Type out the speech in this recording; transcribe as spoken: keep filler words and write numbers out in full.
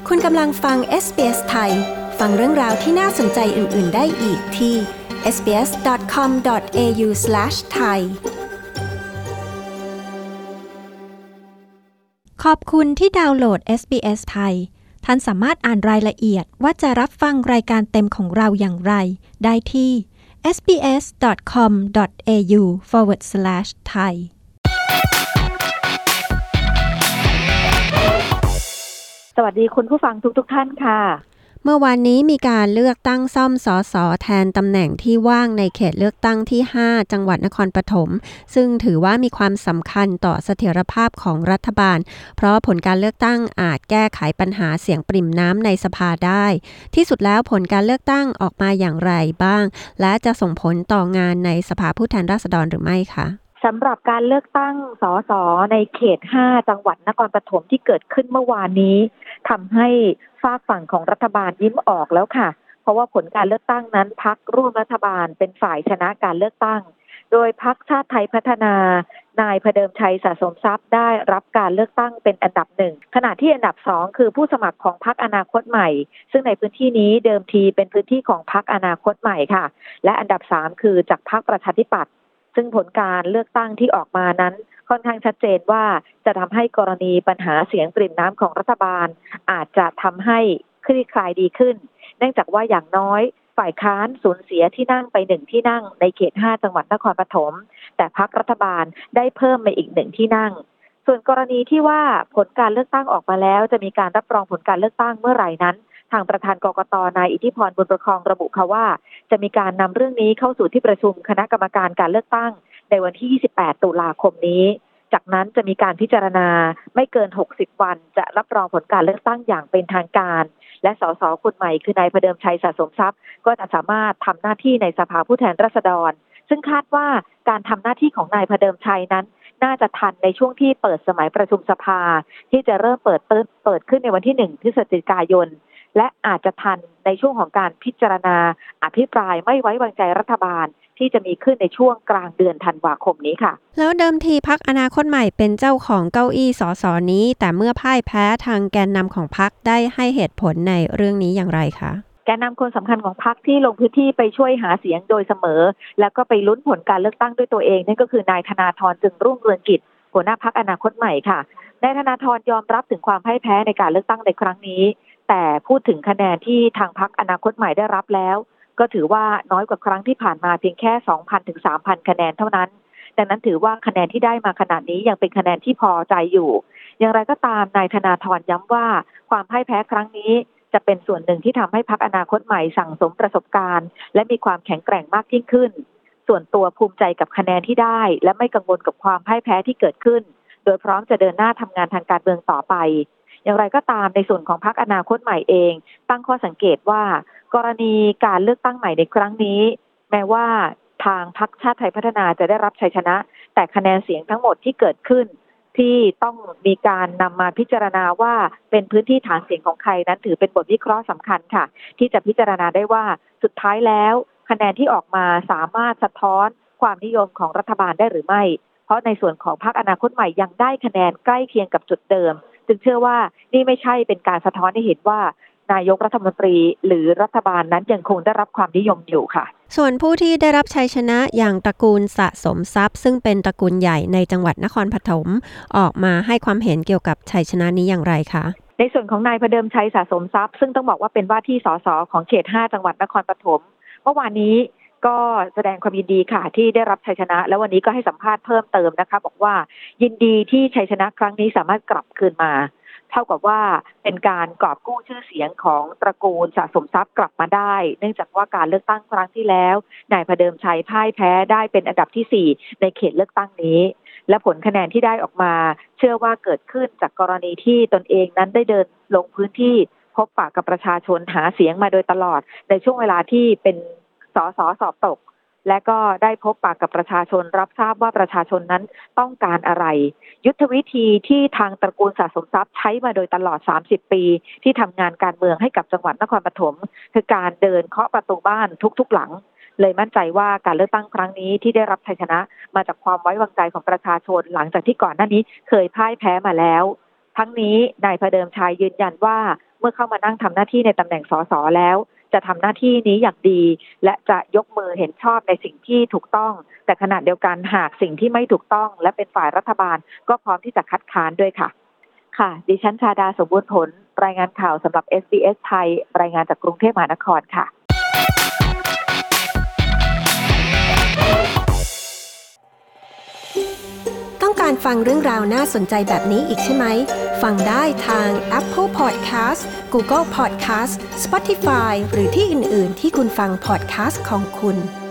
คุณกำลังฟัง เอส บี เอส ไทยฟังเรื่องราวที่น่าสนใจอื่นๆได้อีกที่ เอส บี เอส ดอท คอม ดอท เอ ยู สแลช ไทย ขอบคุณที่ดาวน์โหลด เอส บี เอส ไทยท่านสามารถอ่านรายละเอียดว่าจะรับฟังรายการเต็มของเราอย่างไรได้ที่ เอส บี เอส ดอท คอม ดอท เอ ยู สแลช ไทยสวัสดีคุณผู้ฟังทุกๆ ท่านค่ะเมื่อวานนี้มีการเลือกตั้งซ่อมสสแทนตำแหน่งที่ว่างในเขตเลือกตั้งที่ห้าจังหวัดนครปฐมซึ่งถือว่ามีความสำคัญต่อเสถียรภาพของรัฐบาลเพราะผลการเลือกตั้งอาจแก้ไขปัญหาเสียงปริ่มน้ำในสภาได้ที่สุดแล้วผลการเลือกตั้งออกมาอย่างไรบ้างและจะส่งผลต่องานในสภาผู้แทนราษฎรหรือไม่คะสำหรับการเลือกตั้งสสในเขตห้าจังหวัดนครปฐมที่เกิดขึ้นเมื่อวานนี้ทำให้ฝากฝั่งของรัฐบาลยิ้มออกแล้วค่ะเพราะว่าผลการเลือกตั้งนั้นพรรคร่วมรัฐบาลเป็นฝ่ายชนะการเลือกตั้งโดยพรรคชาติไทยพัฒนานายพเดิมชัยสะสมทรัพย์ได้รับการเลือกตั้งเป็นอันดับหนึ่งขณะที่อันดับสองคือผู้สมัครของพรรคอนาคตใหม่ซึ่งในพื้นที่นี้เดิมทีเป็นพื้นที่ของพรรคอนาคตใหม่ค่ะและอันดับสามคือจากพรรคประชาธิปัตย์ซึ่งผลการเลือกตั้งที่ออกมานั้นค่อนข้างชัดเจนว่าจะทำให้กรณีปัญหาเสียงปริ่มน้ำของรัฐบาลอาจจะทำให้คลี่คลายดีขึ้นเนื่องจากว่าอย่างน้อยฝ่ายค้านสูญเสียที่นั่งไปหนึ่งที่นั่งในเขตห้าจังหวัดนครปฐมแต่พรรครัฐบาลได้เพิ่มมาอีกหนึ่งที่นั่งส่วนกรณีที่ว่าผลการเลือกตั้งออกมาแล้วจะมีการรับรองผลการเลือกตั้งเมื่อไหร่นั้นทางประธานกกต.นายอิทธิพรบุญประคองระบุค่ะว่าจะมีการนำเรื่องนี้เข้าสู่ที่ประชุมคณะกรรมการการเลือกตั้งในวันที่ยี่สิบแปดตุลาคมนี้จากนั้นจะมีการพิจารณาไม่เกินหกสิบวันจะรับรองผลการเลือกตั้งอย่างเป็นทางการและสสคนใหม่คือนายพเดิมชัยสะสมทรัพย์ก็จะสามารถทำหน้าที่ในสภาผู้แทนราษฎรซึ่งคาดว่าการทำหน้าที่ของนายพเดิมชัยนั้นน่าจะทันในช่วงที่เปิดสมัยประชุมสภาที่จะเริ่มเปิดเติเปิดขึ้นในวันที่หนึ่งพฤศจิกายนและอาจจะทันในช่วงของการพิจารณาอภิปรายไม่ไว้วางใจรัฐบาลที่จะมีขึ้นในช่วงกลางเดือนธันวาคมนี้ค่ะแล้วเดิมทีพรรคอนาคตใหม่เป็นเจ้าของเก้าอี้สสนี้แต่เมื่อพ่ายแพ้ทางแกนนำของพรรคได้ให้เหตุผลในเรื่องนี้อย่างไรคะแกนนำคนสำคัญของพรรคที่ลงพื้นที่ไปช่วยหาเสียงโดยเสมอแล้วก็ไปลุ้นผลการเลือกตั้งด้วยตัวเองนั่นก็คือนายธนาธรจึงรุ่งเรืองกิจหัวหน้าพรรคอนาคตใหม่ค่ะนายธนาธรยอมรับถึงความพ่ายแพ้ในการเลือกตั้งในครั้งนี้แต่พูดถึงคะแนนที่ทางพรรคอนาคตใหม่ได้รับแล้วก็ถือว่าน้อยกว่าครั้งที่ผ่านมาเพียงแค่ สองพัน ถึง สามพัน คะแนนเท่านั้นดังนั้นถือว่าคะแนนที่ได้มาขนาดนี้ยังเป็นคะแนนที่พอใจอยู่อย่างไรก็ตามนายธนาธรย้ำว่าความพ่ายแพ้ครั้งนี้จะเป็นส่วนหนึ่งที่ทำให้พรรคอนาคตใหม่สั่งสมประสบการณ์และมีความแข็งแกร่งมากยิ่งขึ้นส่วนตัวภูมิใจกับคะแนนที่ได้และไม่กังวลกับความพ่ายแพ้ที่เกิดขึ้นโดยพร้อมจะเดินหน้าทำงานทางการเมืองต่อไปอย่างไรก็ตามในส่วนของพรรคอนาคตใหม่เองตั้งข้อสังเกตว่ากรณีการเลือกตั้งใหม่ในครั้งนี้แม้ว่าทางพรรคชาติไทยพัฒนาจะได้รับชัยชนะแต่คะแนนเสียงทั้งหมดที่เกิดขึ้นที่ต้องมีการนำมาพิจารณาว่าเป็นพื้นที่ฐานเสียงของใครนั้นถือเป็นบทวิเคราะห์สำคัญค่ะที่จะพิจารณาได้ว่าสุดท้ายแล้วคะแนนที่ออกมาสามารถสะท้อนความนิยมของรัฐบาลได้หรือไม่เพราะในส่วนของพรรคอนาคตใหม่ยังได้คะแนนใกล้เคียงกับจุดเดิมจึงเชื่อว่านี่ไม่ใช่เป็นการสะท้อนให้เห็นว่านายกรัฐมนตรีหรือรัฐบาลนั้นยังคงได้รับความนิยมอยู่ค่ะส่วนผู้ที่ได้รับชัยชนะอย่างตระกูลสะสมทรัพย์ซึ่งเป็นตระกูลใหญ่ในจังหวัดนครปฐมออกมาให้ความเห็นเกี่ยวกับชัยชนะนี้อย่างไรคะในส่วนของนายพเดิมชัยสะสมทรัพย์ซึ่งต้องบอกว่าเป็นว่าที่สสของเขตห้าจังหวัดนครปฐมเมื่อวานนี้ก็แสดงความยินดีค่ะที่ได้รับชัยชนะแล้ววันนี้ก็ให้สัมภาษณ์เพิ่มเติมนะคะบอกว่ายินดีที่ชัยชนะครั้งนี้สามารถกลับคืนมาเท่ากับว่าเป็นการกอบกู้ชื่อเสียงของตระกูลสะสมทรัพย์กลับมาได้เนื่องจากว่าการเลือกตั้งครั้งที่แล้วนายพเดิมชัยพ่ายแพ้ได้เป็นอันดับที่สี่ในเขตเลือกตั้งนี้และผลคะแนนที่ได้ออกมาเชื่อว่าเกิดขึ้นจากกรณีที่ตนเองนั้นได้เดินลงพื้นที่พบปะกับประชาชนหาเสียงมาโดยตลอดในช่วงเวลาที่เป็นสสสอบตกและก็ได้พบปะกับประชาชนรับทราบว่าประชาชนนั้นต้องการอะไรยุทธวิธีที่ทางตระกูลสะสมทรัพย์ใช้มาโดยตลอดสามสิบปีที่ทำงานการเมืองให้กับจังหวัดนครปฐมคือการเดินเคาะประตูบ้านทุกๆหลังเลยมั่นใจว่าการเลือกตั้งครั้งนี้ที่ได้รับชัยชนะมาจากความไว้วางใจของประชาชนหลังจากที่ก่อนหน้านี้เคยพ่ายแพ้มาแล้วทั้งนี้นายพเดิมชัยยืนยันว่าเมื่อเข้ามานั่งทำหน้าที่ในตำแหน่งสสแล้วจะทำหน้าที่นี้อย่างดีและจะยกมือเห็นชอบในสิ่งที่ถูกต้องแต่ขณะเดียวกันหากสิ่งที่ไม่ถูกต้องและเป็นฝ่ายรัฐบาลก็พร้อมที่จะคัดค้านด้วยค่ะค่ะดิฉันชาดาสมบูรณ์ผลรายงานข่าวสำหรับ เอส บี เอส ไทยรายงานจากกรุงเทพมหานครค่ะต้องการฟังเรื่องราวน่าสนใจแบบนี้อีกใช่ไหมฟังได้ทาง Apple Podcast Google Podcast Spotify หรือที่อื่น ๆ ที่คุณฟัง podcast ของคุณ